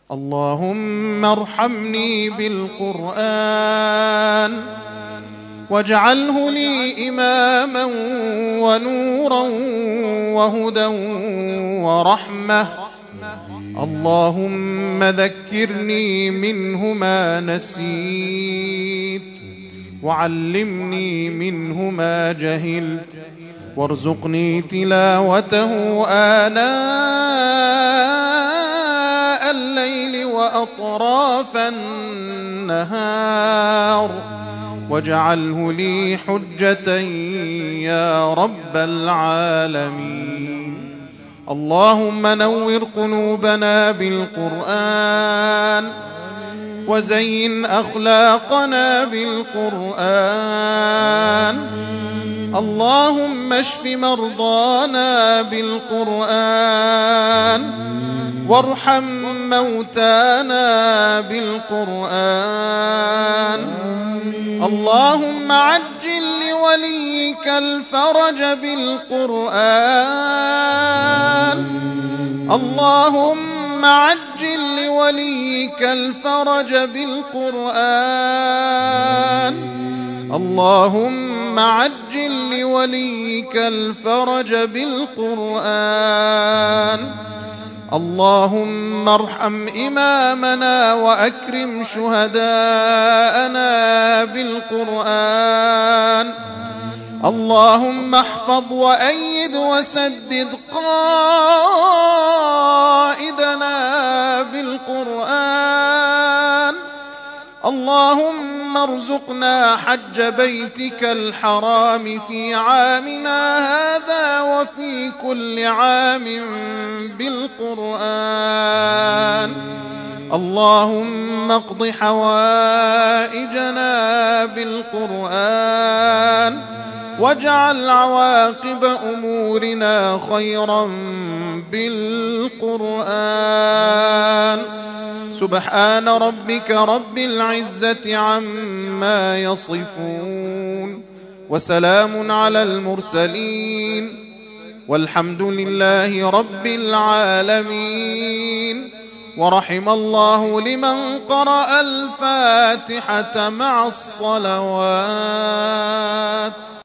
اللهم ارحمني بالقرآن واجعله لي إماما ونورا وهدى ورحمة. اللهم ذكرني منه ما نسيت وعلمني منه ما جهلت وارزقني تلاوته آناء الليل وأطراف النهار واجعله لي حجة يا رب العالمين. اللهم نور قلوبنا بالقرآن وزين أخلاقنا بالقرآن. اللهم اشف مرضانا بالقرآن وارحم موتانا بالقرآن. اللهم عجل لوليك الفرج بالقرآن. اللهم عجل لوليك الفرج بالقرآن. اللهم عجل لوليك الفرج بالقرآن. اللهم ارحم إمامنا وأكرم شهداءنا بالقرآن. اللهم احفظ وأيد وسدد قائدنا بالقرآن. اللهم ارزقنا حج بيتك الحرام في عامنا هذا وفي كل عام بالقرآن. اللهم اقض حوائجنا بالقرآن واجعل عواقب أمورنا خيرا بالقرآن. سبحان ربك رب العزة عما يصفون وسلام على المرسلين والحمد لله رب العالمين. ورحم الله لمن قرأ الفاتحة مع الصلوات.